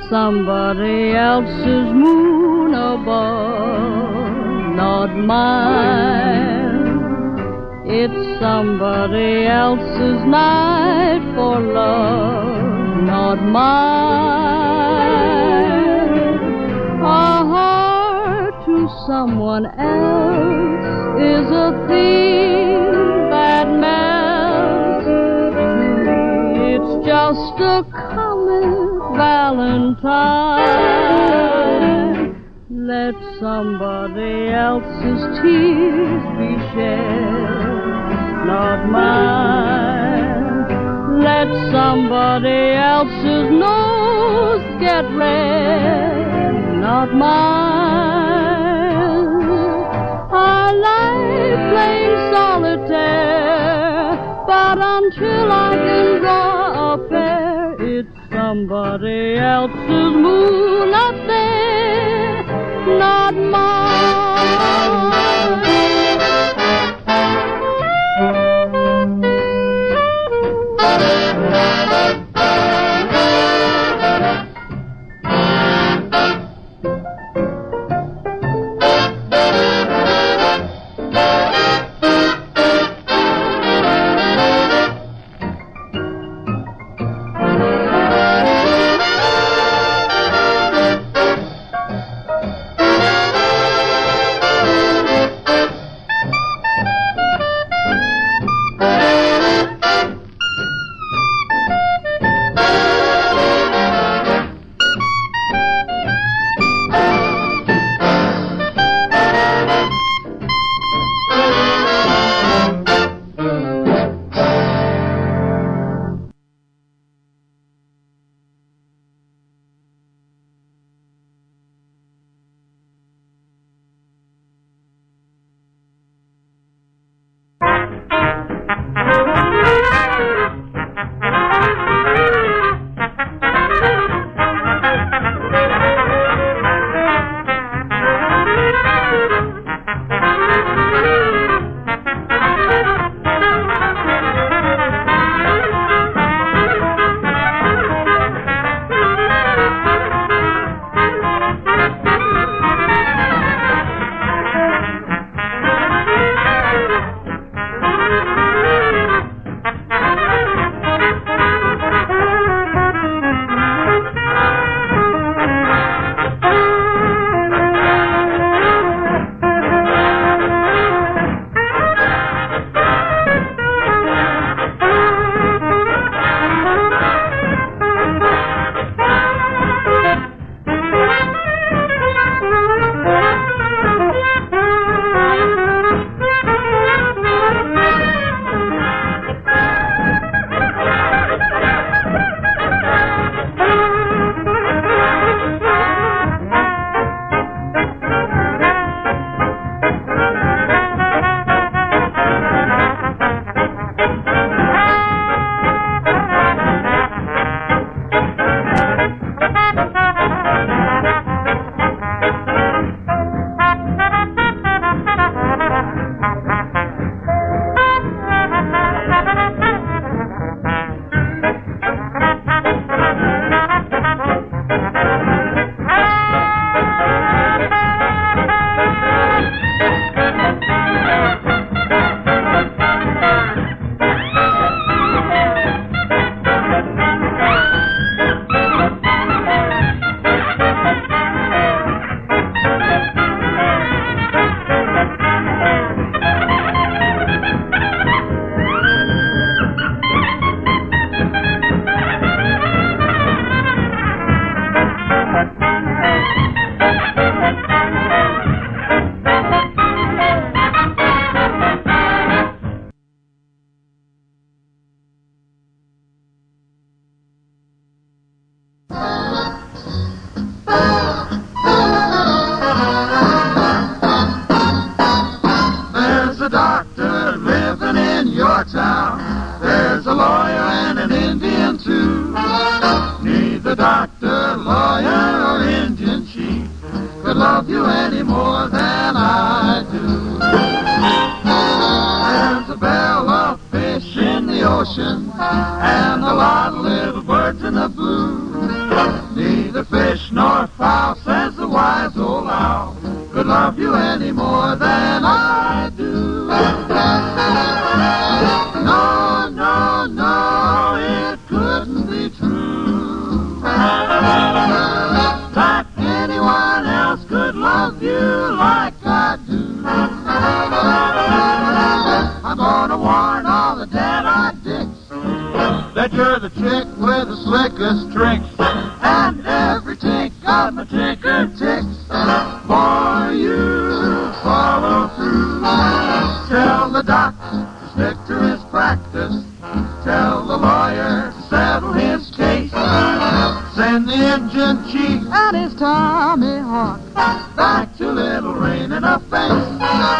somebody else's moon above, not mine. It's somebody else's night for love, not mine. A heart to someone else is a thing that melts. It's just a colored valentine. Let somebody else's tears be shed, not mine. Let somebody else's nose get red, not mine. I like playing solitaire, but until I can draw a pair, it's somebody else's moon up there, not mine. love you any more than I do. There's a barrel of fish in the ocean and a lot of little birds in the blue. Neither fish nor fowl, says the wise old owl, could love you any more than I do. No, no, no, it couldn't be true that anyone else could love you like I do. I'm gonna warn all the dead-eyed dicks that you're the chick with the slickest tricks, and every tick of my ticker ticks for you. Follow through. Tell the doc to stick to his practice. Tell the lawyer to settle his case. Send the engine chief and his Tommy Hawk back to Little Rain in a face.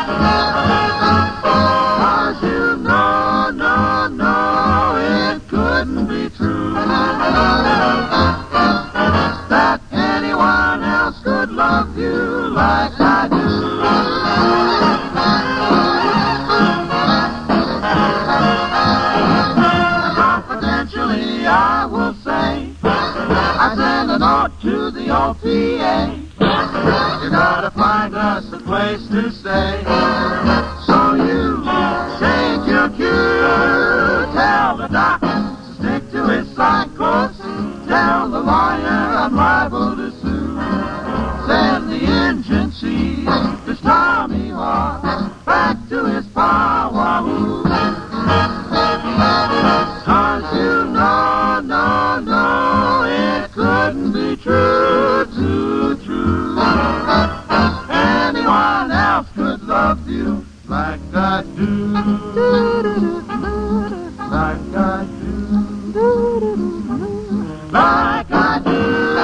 'Cause you know, no, no, it couldn't be true that anyone else could love you like I do. Confidentially, I will say, I sent a note to the OPA. You gotta find us a place to stay. So you take your cue. Tell the doc to stick to his psychos. Tell the lawyer I'm liable to sue. Send the engine chief, his Tommy Hawk, back to his power. 'Cause you know, no, no, it couldn't be true, too true. Anyone else could love you like I do. Like I do. Like I do.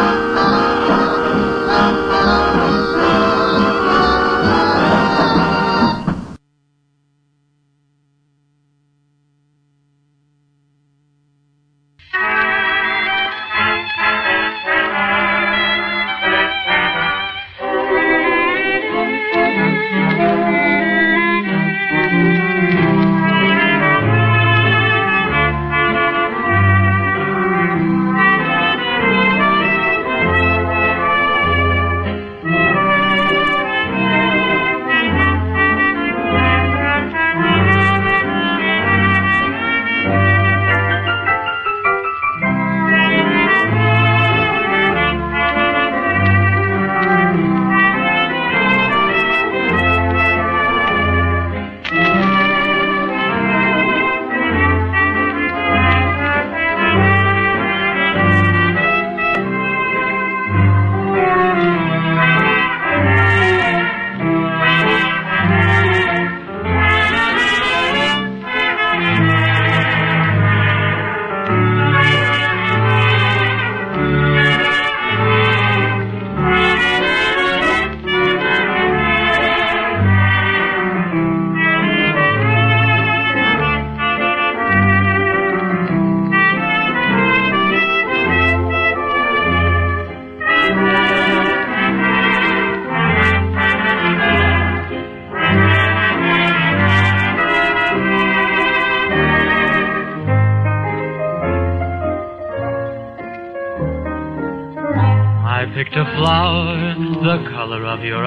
picked a flower the color of your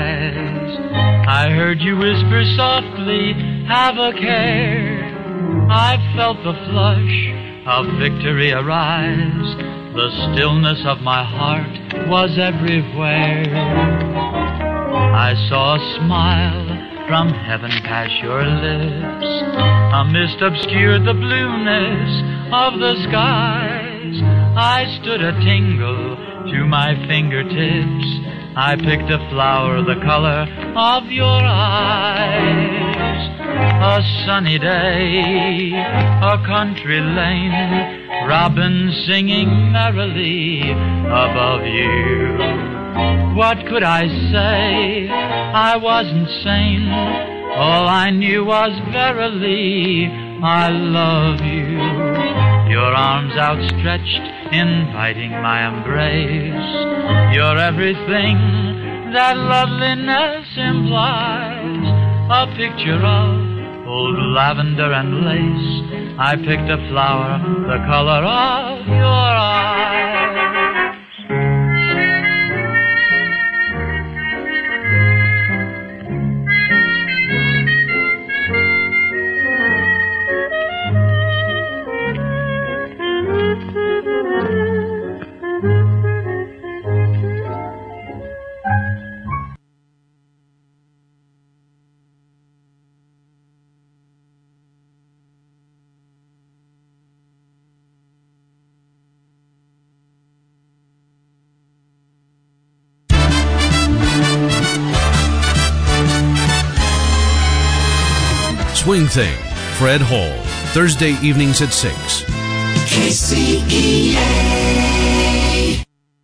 eyes. I heard you whisper softly, have a care. I felt the flush of victory arise. The stillness of my heart was everywhere. I saw a smile from heaven pass your lips. A mist obscured the blueness of the skies. I stood a tingle to my fingertips. I picked a flower the color of your eyes. A sunny day, a country lane, robins singing merrily above you. What could I say? I wasn't sane. All I knew was verily, I love you. Your arms outstretched, inviting my embrace. You're everything that loveliness implies. A picture of old lavender and lace. I picked a flower the color of your eyes. Swing Thing, Fred Hall, Thursday evenings at 6. KCEA.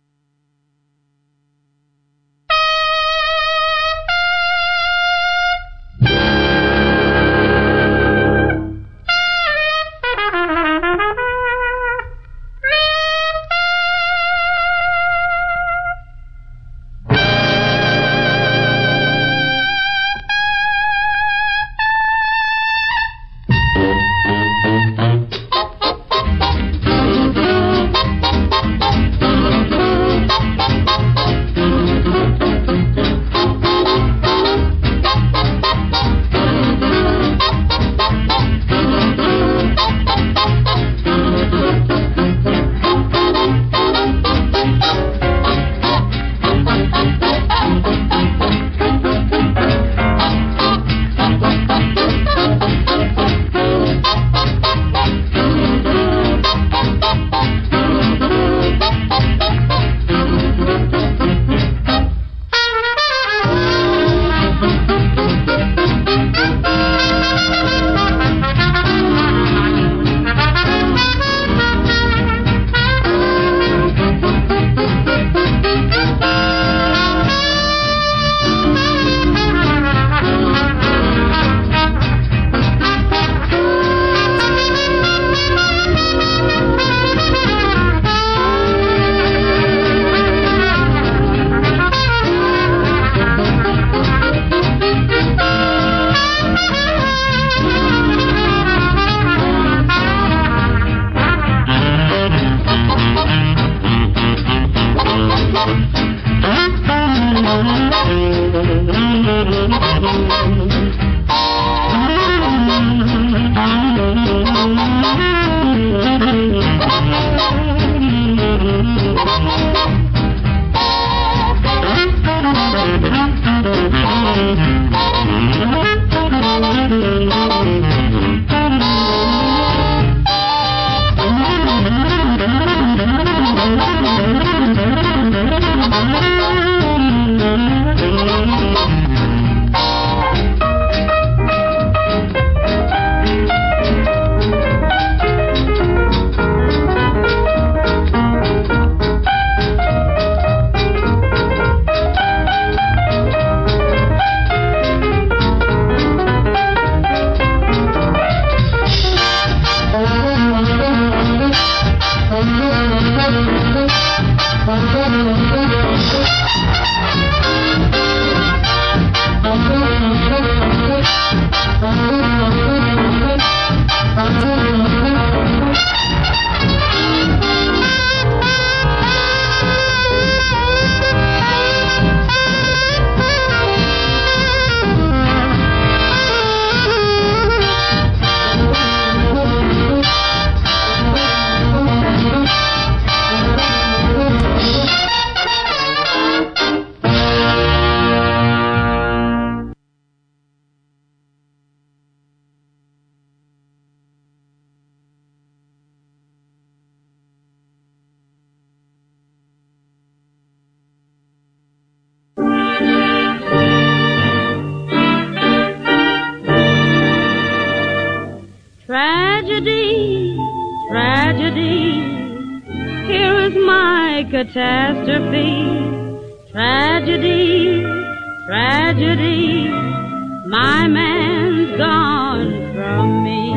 Tragedy, tragedy, here is my catastrophe. Tragedy, tragedy, my man's gone from me.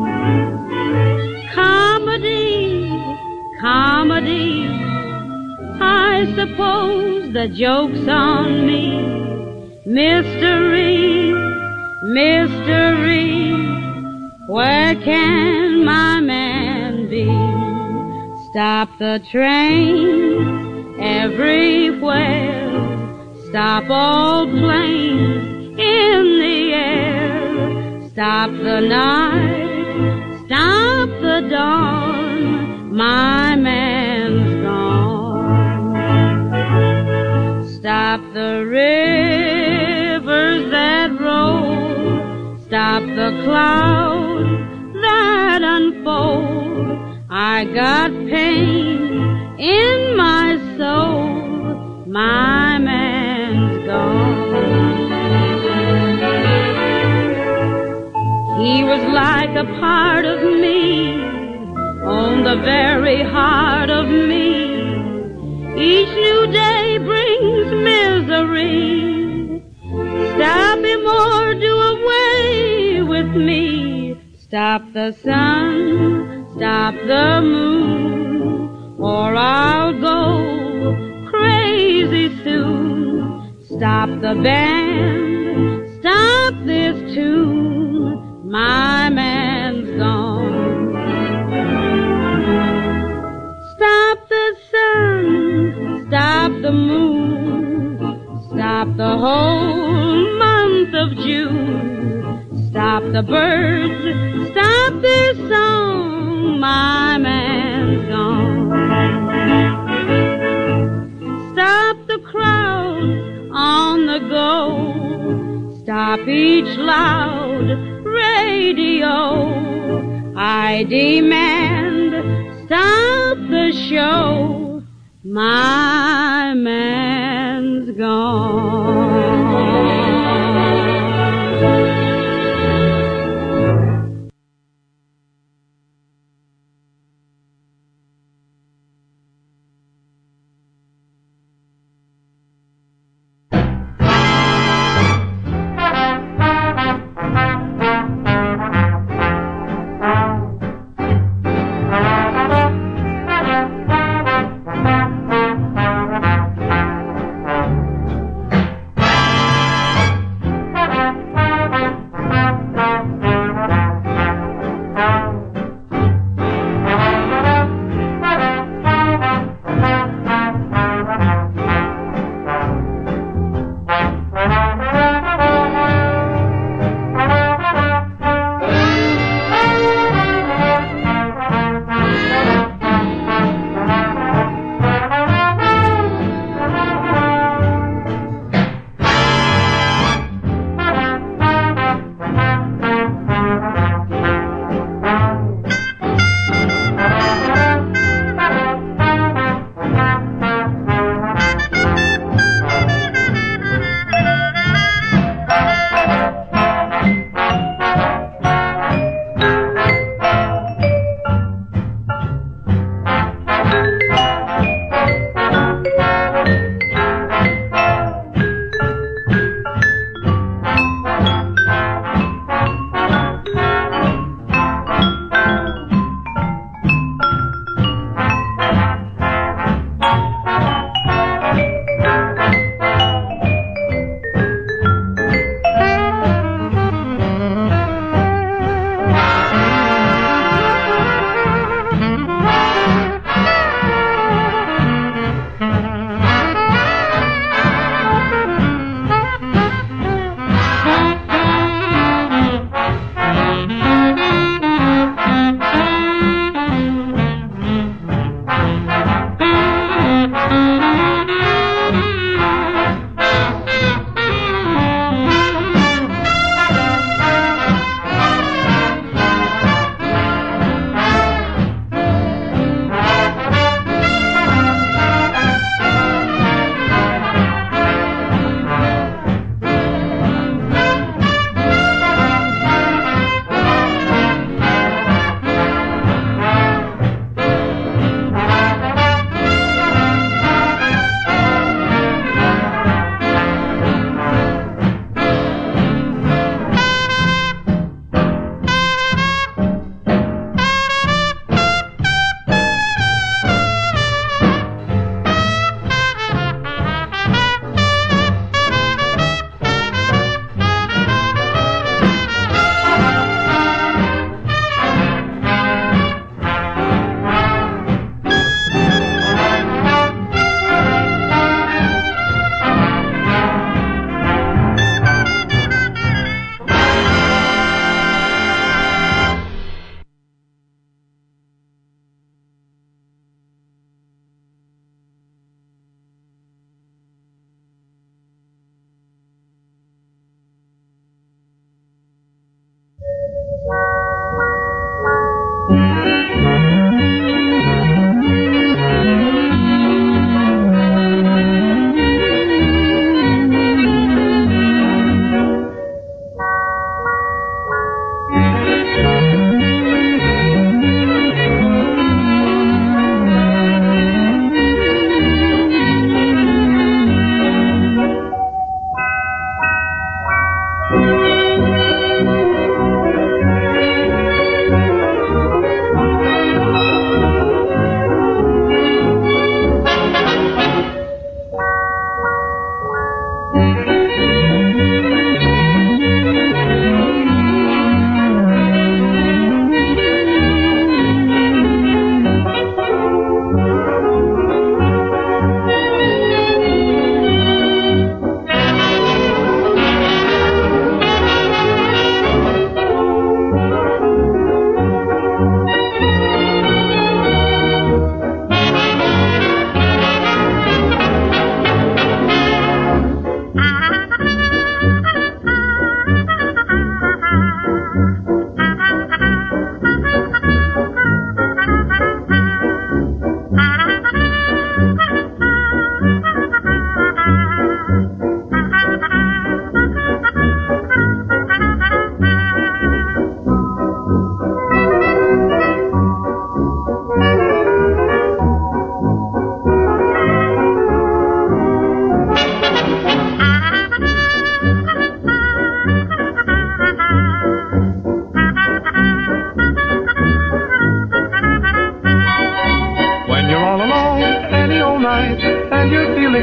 Comedy, comedy, I suppose the joke's on me. Mystery, mystery, where can my man be? Stop the train everywhere. Stop all planes in the air. Stop the night. Stop the dawn. My man's gone. Stop the rivers that roll. Stop the clouds that unfold. I got pain in my soul. My man's gone. like a part of me, on the very heart of me. Each new day brings misery. Stop him or do away with me. Stop the sun, stop the moon, or I'll go crazy soon. Stop the band, stop this tune, my man's gone. Stop the sun, stop the moon, stop the whole month of June. Stop the birds, stop their song, my man's gone. Stop the crowd on the go, stop each loud radio. I demand, stop the show, my man's gone.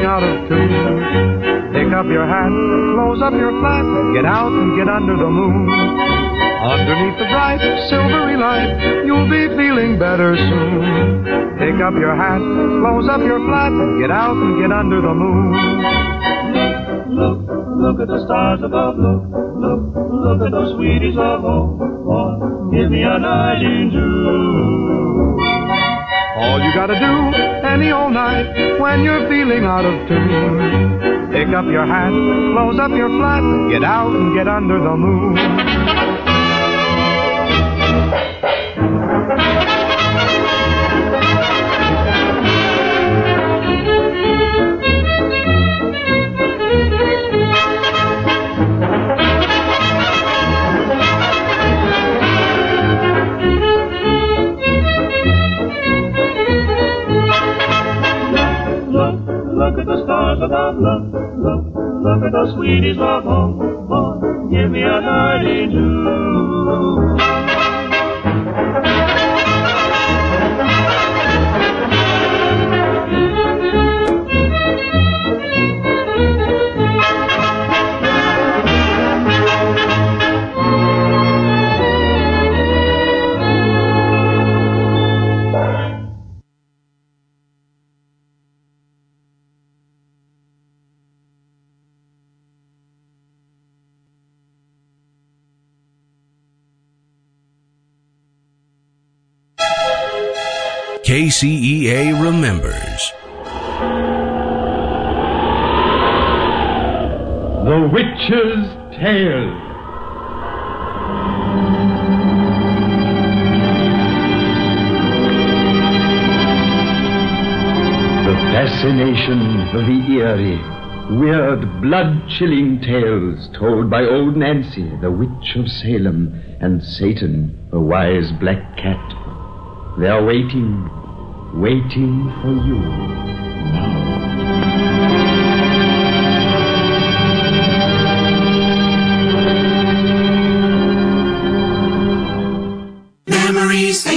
feeling out of tune, pick up your hat, close up your flap, get out and get under the moon. Underneath the bright, silvery light, you'll be feeling better soon. Pick up your hat, close up your flap, get out and get under the moon. Look at the stars above, look at those sweeties of home. Give me a night in June. All you gotta do, any old night, when you're feeling out of tune, pick up your hat, close up your flap, get out and get under the moon. Look at the stars above, look at those sweeties of home. Give me a night in June. KCEA remembers. The Witch's Tale. The fascination of the eerie, weird, blood-chilling tales told by old Nancy, the Witch of Salem, and Satan, the wise black cat. They are waiting for you now. Memories